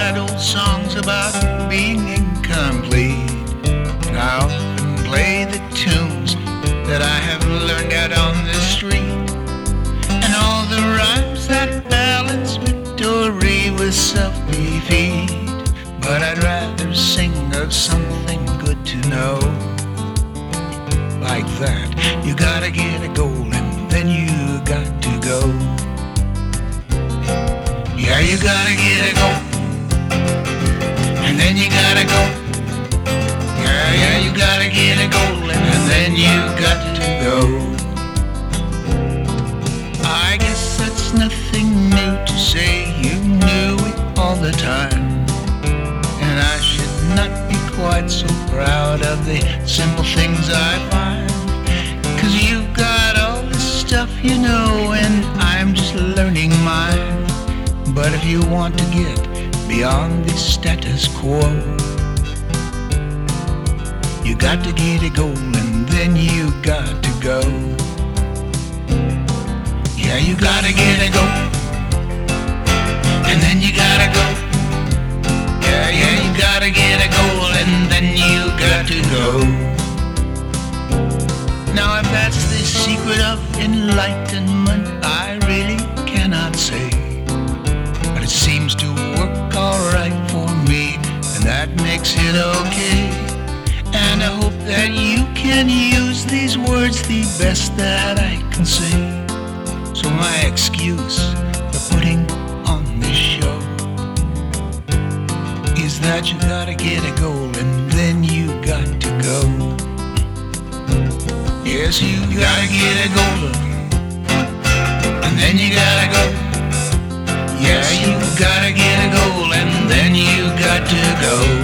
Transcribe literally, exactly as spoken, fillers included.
write old songs about being incomplete. And I often play the tunes that I have learned out on the street. And all the rhymes that balance victory with self-defeat. But I'd rather sing of something good to know. Like that, you gotta get a goal and then you got to go. Yeah, you gotta get a goal and then you gotta go. Yeah, yeah, you gotta get a goal and then you got to go. I guess that's nothing new to say, you knew it all the time. And I should not be quite so proud of the simple things I find. Cause you've got all this stuff you know and I'm just learning mine. But if you want to get beyond the status quo, you got to get a goal and then you got to go. Yeah, you gotta get a goal and then you gotta go. Yeah, yeah, you gotta get a goal and then you got to go. Now if that's the secret of enlightenment, I really cannot say. But it seems to work alright for me, and that makes it okay. And I hope that you can use these words the best that I can say. So my excuse for putting on this show is that you gotta get a goal and then you got to go. Yes, you gotta get a goal and then you gotta go. Yeah, you gotta get a goal and then you got to go.